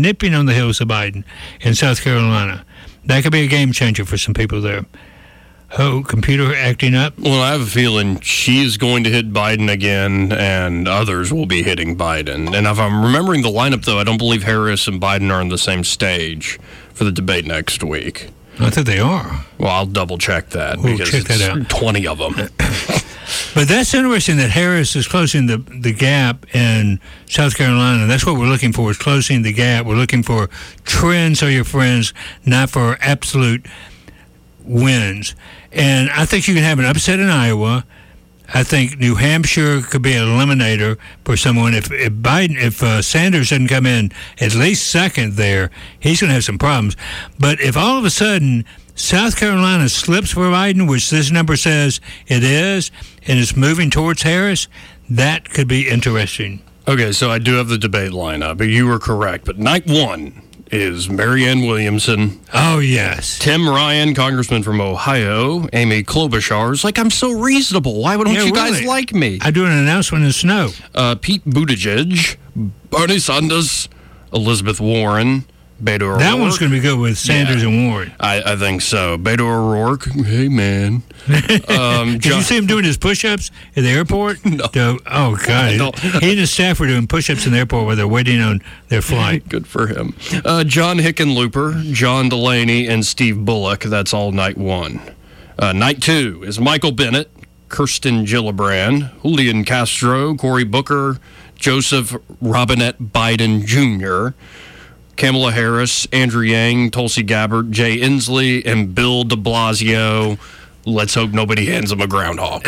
in South Carolina. That could be a game changer for some people there. Oh, computer acting up? Well, I have a feeling she's going to hit Biden again, and others will be hitting Biden. And if I'm remembering the lineup, though, I don't believe Harris and Biden are on the same stage for the debate next week. I think they are. Well, I'll double-check that We'll because check that it's out. 20 of them. But that's interesting that Harris is closing the gap in South Carolina. That's what we're looking for, is closing the gap. We're looking for trends are your friends, not for absolute wins. And I think you can have an upset in Iowa. I think New Hampshire could be an eliminator for someone. If Sanders doesn't come in at least second there, he's going to have some problems. But if all of a sudden South Carolina slips for Biden, which this number says it is, and it's moving towards Harris, that could be interesting. Okay, so I do have the debate lineup, but you were correct. But night one is Marianne Williamson. Oh, yes. Tim Ryan, congressman from Ohio. Amy Klobuchar. It's like, I'm so reasonable. Why don't you guys like me? I do an announcement in snow. Pete Buttigieg, Bernie Sanders, Elizabeth Warren, Beto O'Rourke. That one's going to be good with Sanders and Warren. I think so. Beto O'Rourke, hey, man. Did you see him doing his push-ups at the airport? No. Oh, God. He and his staff were doing push-ups in the airport while they're waiting on their flight. Good for him. John Hickenlooper, John Delaney, and Steve Bullock. That's all night one. Night two is Michael Bennet, Kirsten Gillibrand, Julian Castro, Cory Booker, Joseph Robinette Biden Jr., Kamala Harris, Andrew Yang, Tulsi Gabbard, Jay Inslee, and Bill de Blasio. Let's hope nobody hands him a groundhog.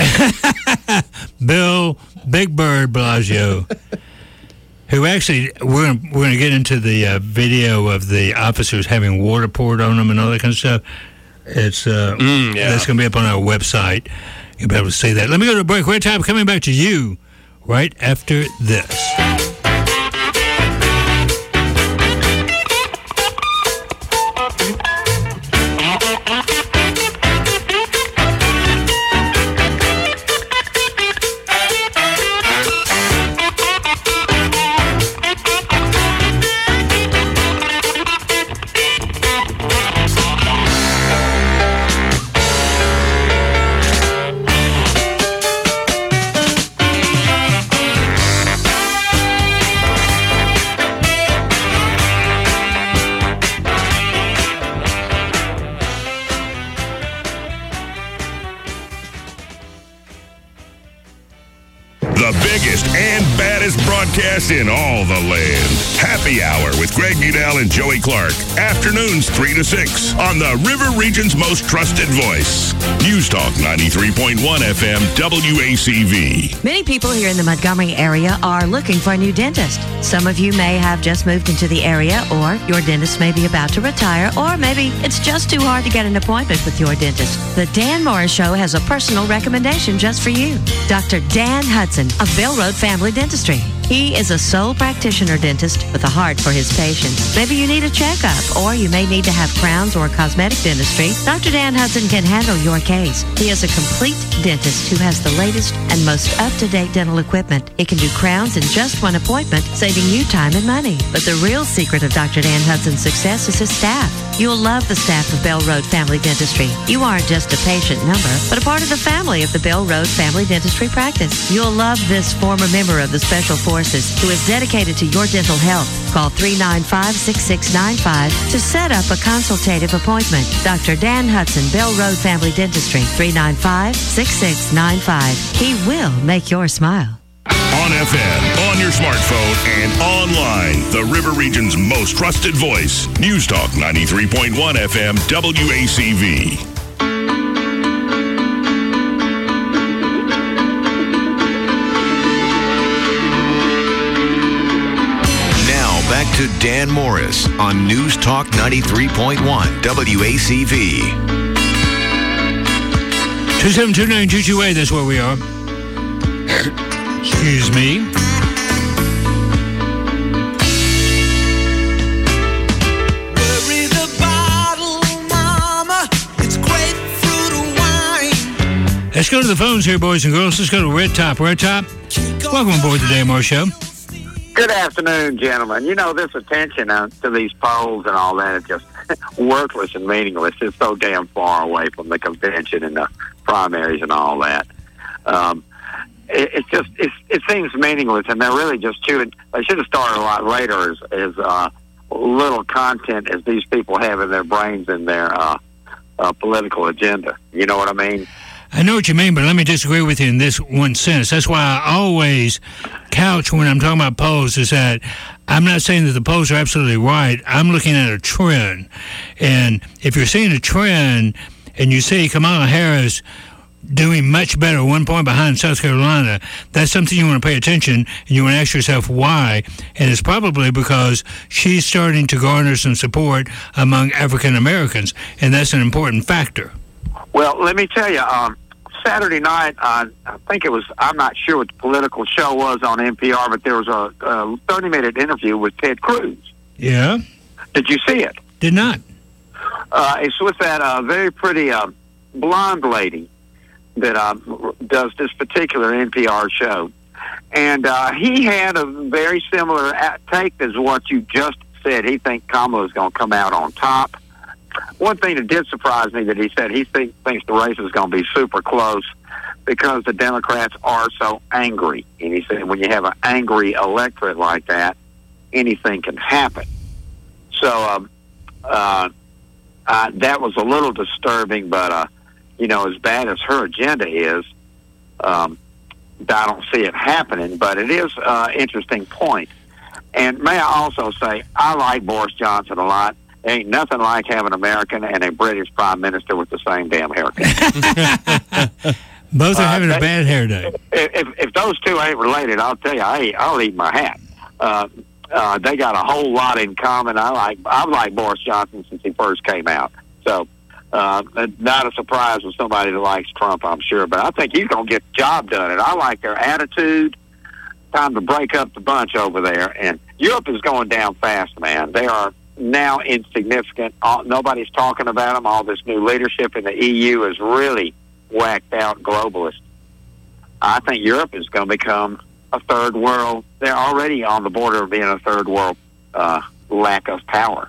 Bill Big Bird Blasio, who actually, we're going to get into the video of the officers having water poured on them and all that kind of stuff. It's that's going to be up on our website. You'll be able to see that. Let me go to a break. We're time coming back to you right after this. The biggest and baddest broadcast in all the land. Happy Hour with Greg Budell and Joey Clark. Afternoons 3 to 6 on the River Region's most trusted voice. News Talk 93.1 FM WACV. Many people here in the Montgomery area are looking for a new dentist. Some of you may have just moved into the area, or your dentist may be about to retire, or maybe it's just too hard to get an appointment with your dentist. The Dan Morris Show has a personal recommendation just for you. Dr. Dan Hudson of Bell Road Family Dentistry. He is a sole practitioner dentist with a heart for his patients. Maybe you need a checkup, or you may need to have crowns or cosmetic dentistry. Dr. Dan Hudson can handle your case. He is a complete dentist who has the latest and most up-to-date dental equipment. He can do crowns in just one appointment, saving you time and money. But the real secret of Dr. Dan Hudson's success is his staff. You'll love the staff of Bell Road Family Dentistry. You aren't just a patient number, but a part of the family of the Bell Road Family Dentistry practice. You'll love this former member of the Special Forces who is dedicated to your dental health. Call 395-6695 to set up a consultative appointment. Dr. Dan Hudson, Bell Road Family Dentistry, 395-6695. He will make your smile. On FM, on your smartphone, and online. The River Region's most trusted voice. News Talk 93.1 FM WACV. Now back to Dan Morris on News Talk 93.1 WACV. 2729228, that's where we are. Excuse me. Bury the bottle, mama. It's grapefruit wine. Let's go to the phones here, boys and girls. Let's go to Red Top. Red Top, welcome aboard the Dan Morris Show. Good afternoon, gentlemen. You know, this attention to these polls and all that is just worthless and meaningless. It's so damn far away from the convention and the primaries and all that. It seems meaningless, and they're really just chewing. They should have started a lot later as little content as these people have in their brains and their political agenda. You know what I mean? I know what you mean, but let me disagree with you in this one sentence. That's why I always couch when I'm talking about polls is that I'm not saying that the polls are absolutely right. I'm looking at a trend. And if you're seeing a trend and you see Kamala Harris doing much better, 1 point behind South Carolina, that's something you want to pay attention, and you want to ask yourself why. And it's probably because she's starting to garner some support among African Americans, and that's an important factor. Well, let me tell you, Saturday night, I think it was, I'm not sure what the political show was on NPR, but there was a 30-minute interview with Ted Cruz. Yeah? Did you see it? Did not. It's with that very pretty blonde lady that does this particular NPR show. And he had a very similar take as what you just said. He thinks Kamala's going to come out on top. One thing that did surprise me that he said he thinks the race is going to be super close because the Democrats are so angry. And he said when you have an angry electorate like that, anything can happen. So that was a little disturbing, but you know, as bad as her agenda is, I don't see it happening, but it is an interesting point. And may I also say, I like Boris Johnson a lot. Ain't nothing like having an American and a British prime minister with the same damn haircut. Both are having a bad hair day. If those two ain't related, I'll tell you, I'll eat my hat. They got a whole lot in common. I've liked Boris Johnson since he first came out. So, not a surprise with somebody that likes Trump, I'm sure. But I think he's going to get the job done. And I like their attitude. Time to break up the bunch over there. And Europe is going down fast, man. They are now insignificant. Nobody's talking about them. All this new leadership in the EU is really whacked out globalist. I think Europe is going to become a third world. They're already on the border of being a third world lack of power.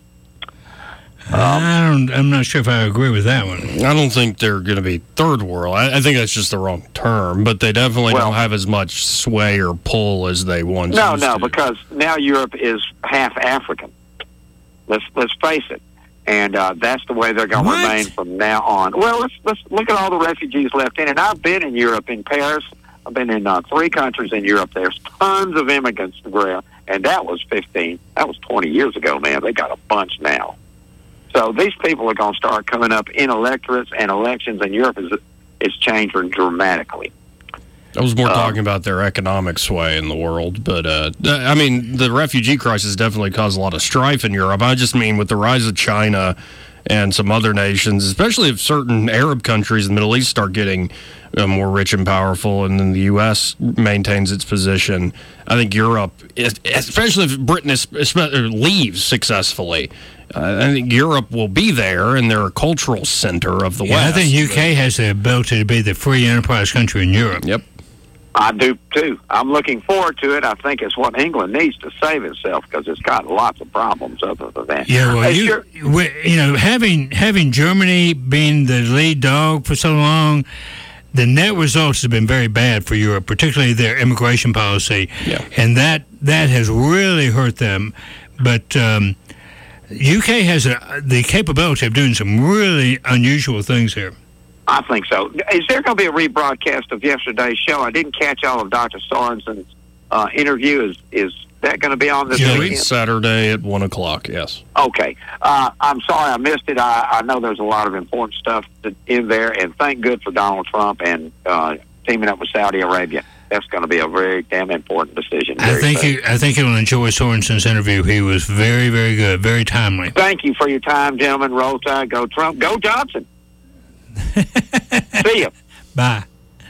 I'm not sure if I agree with that one. I don't think they're going to be third world. I think that's just the wrong term, but they definitely don't have as much sway or pull as they once used to. Because now Europe is half African. Let's face it. And that's the way they're going to remain from now on. Well, let's look at all the refugees left in. And I've been in Europe, in Paris. I've been in 3 countries in Europe. There's tons of immigrants to grow. And that was 20 years ago, man. They got a bunch now. So these people are going to start coming up in electorates and elections, and Europe is changing dramatically. I was more talking about their economic sway in the world, but I mean, the refugee crisis definitely caused a lot of strife in Europe. I just mean with the rise of China and some other nations, especially if certain Arab countries in the Middle East start getting more rich and powerful, and then the U.S. maintains its position. I think Europe, especially if Britain leaves successfully, I think Europe will be there, and they're a cultural center of the West. I think UK has the ability to be the free enterprise country in Europe. Yep. I do, too. I'm looking forward to it. I think it's what England needs to save itself, because it's got lots of problems other than that. Yeah, well, having Germany being the lead dog for so long, the net results have been very bad for Europe, particularly their immigration policy. Yeah. And that has really hurt them. But UK has the capability of doing some really unusual things here. I think so. Is there going to be a rebroadcast of yesterday's show? I didn't catch all of Dr. Sorensen's interview. Is that going to be on this weekend? Saturday at 1 o'clock, yes. Okay. I'm sorry I missed it. I know there's a lot of important stuff in there, and thank good for Donald Trump and teaming up with Saudi Arabia. That's going to be a very damn important decision. I think you'll enjoy Sorensen's interview. He was very, very good, very timely. Thank you for your time, gentlemen. Roll Tide, go Trump, go Johnson. See you. Bye.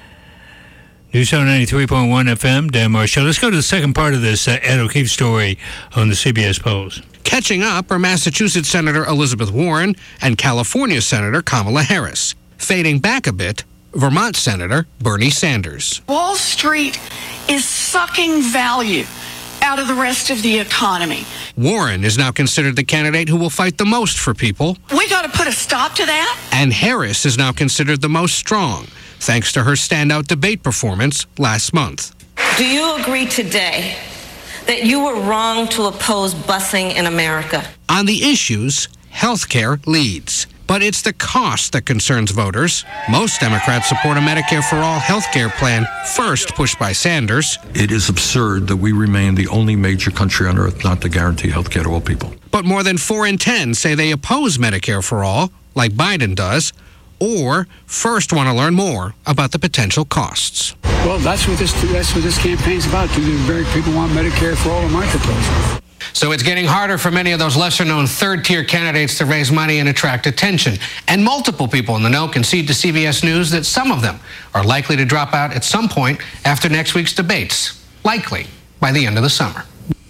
News 93.1 FM, Dan Morris Show. Let's go to the second part of this Ed O'Keefe story on the CBS polls. Catching up are Massachusetts Senator Elizabeth Warren and California Senator Kamala Harris. Fading back a bit, Vermont Senator Bernie Sanders. Wall Street is sucking value out of the rest of the economy. Warren is now considered the candidate who will fight the most for people. We got to put a stop to that. And Harris is now considered the most strong, thanks to her standout debate performance last month. Do you agree today that you were wrong to oppose busing in America? On the issues, healthcare leads. But it's the cost that concerns voters. Most Democrats support a Medicare for All healthcare plan, first pushed by Sanders. It is absurd that we remain the only major country on earth not to guarantee healthcare to all people. But more than 4 in 10 say they oppose Medicare for All, like Biden does, or first want to learn more about the potential costs. Well, that's what this campaign's about. People want Medicare for all in my proposal. So it's getting harder for many of those lesser-known third-tier candidates to raise money and attract attention. And multiple people in the know concede to CBS News that some of them are likely to drop out at some point after next week's debates, likely by the end of the summer.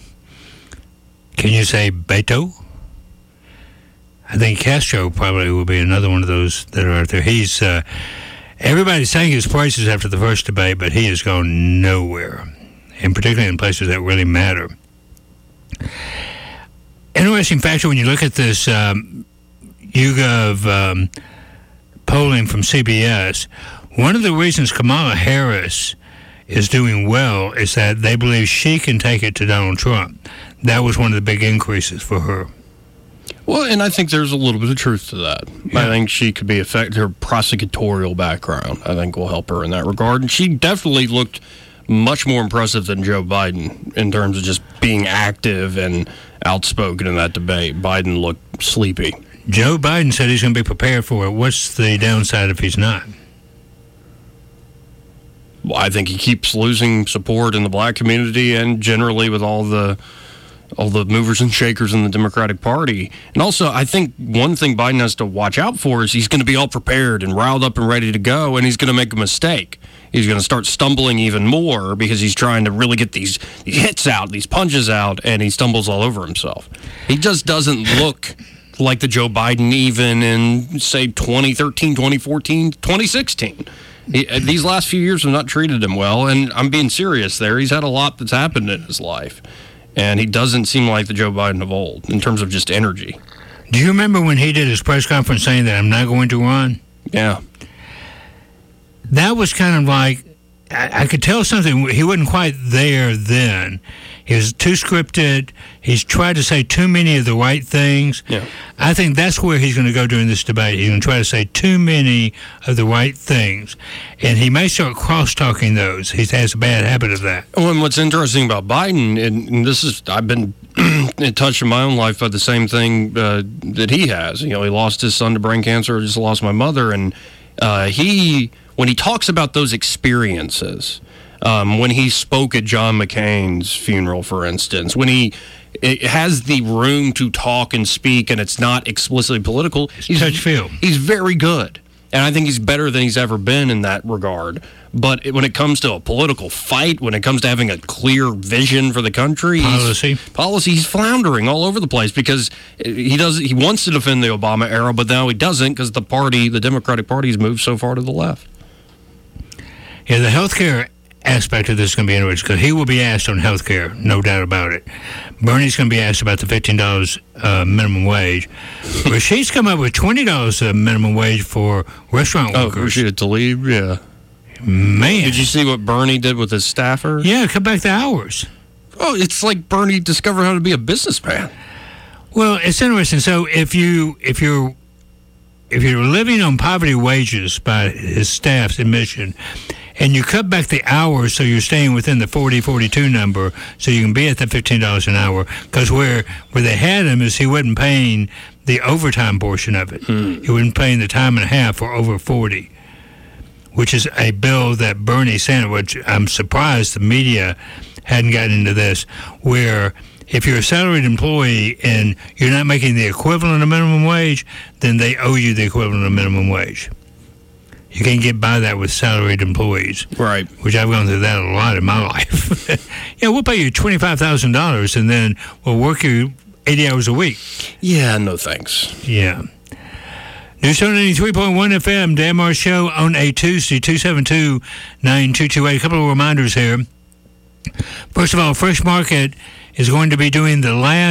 Can you say Beto? I think Castro probably will be another one of those that are out there. He's everybody's saying his prices after the first debate, but he has gone nowhere, and particularly in places that really matter. Interesting factor when you look at this YouGov polling from CBS, one of the reasons Kamala Harris is doing well is that they believe she can take it to Donald Trump. That was one of the big increases for her. Well, and I think there's a little bit of truth to that. Yeah. I think she could be effective. Her prosecutorial background, I think, will help her in that regard. And she definitely looked much more impressive than Joe Biden in terms of just being active and outspoken in that debate. Biden looked sleepy. Joe Biden said he's going to be prepared for it. What's the downside if he's not? Well, I think he keeps losing support in the black community and generally with all the movers and shakers in the Democratic Party. And also, I think one thing Biden has to watch out for is he's going to be all prepared and riled up and ready to go, and he's going to make a mistake. He's going to start stumbling even more because he's trying to really get these hits out, these punches out, and he stumbles all over himself. He just doesn't look like the Joe Biden even in, say, 2013, 2014, 2016. These last few years have not treated him well, and I'm being serious there. He's had a lot that's happened in his life, and he doesn't seem like the Joe Biden of old in terms of just energy. Do you remember when he did his press conference saying that I'm not going to run? Yeah. That was kind of like, I could tell something. He wasn't quite there then. He was too scripted. He's tried to say too many of the right things. Yeah. I think that's where he's going to go during this debate. He's going to try to say too many of the right things. And he may start cross-talking those. He has a bad habit of that. Well, and what's interesting about Biden, and this is, I've been touched in my own life by the same thing that he has. You know, he lost his son to brain cancer, just lost my mother, and when he talks about those experiences, when he spoke at John McCain's funeral, for instance, when he it has the room to talk and speak, and it's not explicitly political. He's very good. And I think he's better than he's ever been in that regard. But when it comes to a political fight, when it comes to having a clear vision for the country, he's floundering all over the place because he wants to defend the Obama era, but now he doesn't because the Democratic Party, has moved so far to the left. Yeah, the healthcare aspect of this is going to be interesting because he will be asked on health care, no doubt about it. Bernie's going to be asked about the $15 minimum wage. Rasheed's come up with $20 minimum wage for restaurant workers. Rashida Tlaib, yeah. Man. Did you see what Bernie did with his staffer? Yeah, cut back the hours. Oh, it's like Bernie discovered how to be a businessman. Well, it's interesting. So if you're living on poverty wages by his staff's admission, and you cut back the hours so you're staying within the 42 number so you can be at the $15 an hour, because where they had him is he wasn't paying the overtime portion of it. He wasn't paying the time and a half for over 40, which is a bill that Bernie Sanders, which I'm surprised the media hadn't gotten into this, where if you're a salaried employee and you're not making the equivalent of minimum wage, then they owe you the equivalent of minimum wage. You can't get by that with salaried employees. Right. Which I've gone through that a lot in my life. Yeah, we'll pay you $25,000 and then we'll work you 80 hours a week. Yeah, no thanks. Yeah. News 93.1 FM, Dan Marsh Show on a Tuesday, 272-9228. A couple of reminders here. First of all, Fresh Market is going to be doing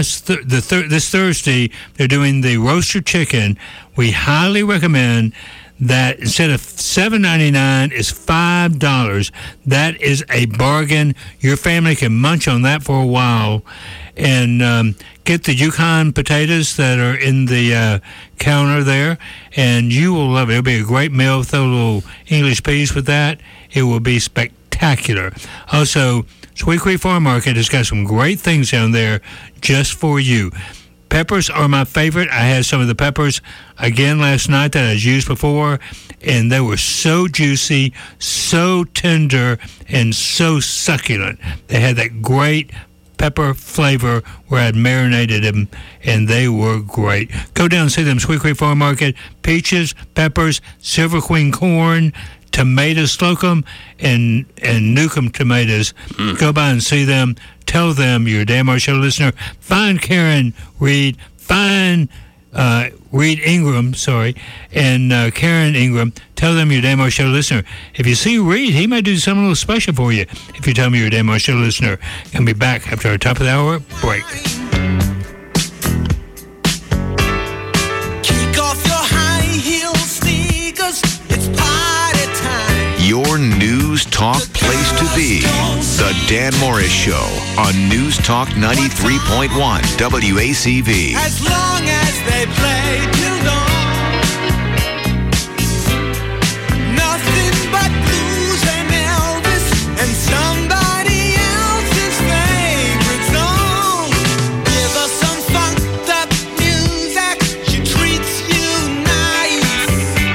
this Thursday. They're doing the roasted chicken. We highly recommend that instead of $7.99 is $5. That is a bargain. Your family can munch on that for a while. And get the Yukon potatoes that are in the counter there, and you will love it. It'll be a great meal. Throw a little English peas with that. It will be spectacular. Also, Sweet Creek Farm Market has got some great things down there just for you. Peppers are my favorite. I had some of the peppers again last night that I've used before, and they were so juicy, so tender, and so succulent. They had that great pepper flavor where I'd marinated them, and they were great. Go down and see them, Sweet Creek Farm Market. Peaches, peppers, Silver Queen corn, tomatoes, Slocum, and Newcomb tomatoes. Go by and see them. Tell them you're a Dan Marsh Show listener. Find Karen Reed. Find Reed Ingram, and Karen Ingram. Tell them you're a Dan Marsh Show listener. If you see Reed, he might do something a little special for you if you tell me you're a Dan Marsh Show listener. And be back after our top of the hour break. Kick off your high heel sneakers. It's party time. Your news talk place to be. The Dan Morris Show on News Talk 93.1 WACV. As long as they